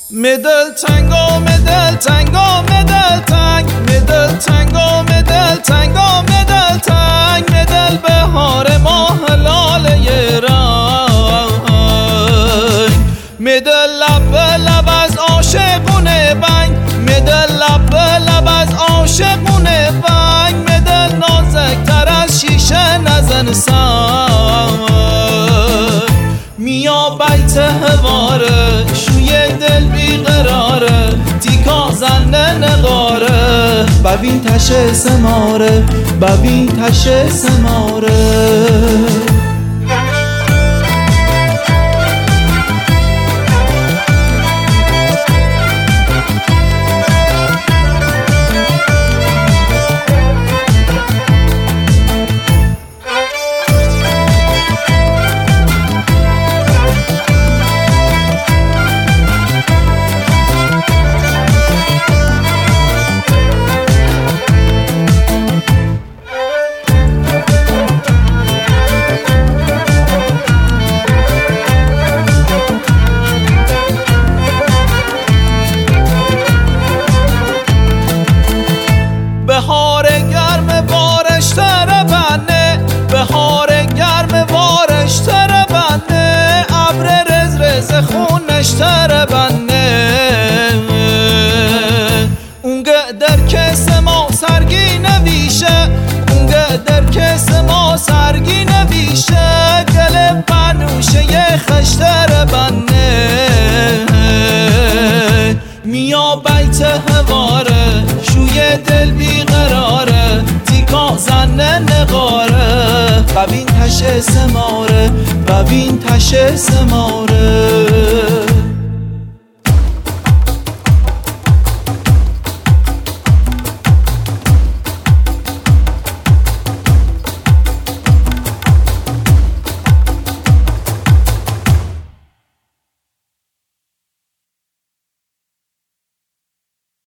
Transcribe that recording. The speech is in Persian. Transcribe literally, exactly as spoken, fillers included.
مدل تنگو مدل تنگو مدل تنگ مدل تنگو مدل تنگو مدل تنگ مدل بهار ماه لاله رنگ مدل لب لب از عاشقونه بنگ مدل لب لب از عاشقونه بنگ مدل نازکتر از شیشه نزن سنگ میا بیت هواره شوی دل بیقراره تیکا زنه نقاره ببین تشه سماره ببین تشه سماره بهار گرم بارش تره بنده بهار گرم بارش تره بنده ابر رز رز خونش تره بنده اون قدر کس ما سرگی نویشه اون قدر کس ما سرگی نویشه گل بنوشه یه خشتره بنده میا بیت هواره شوی دل بیقراره تیکا زنه نقاره ببین تشه سماره ببین تشه سماره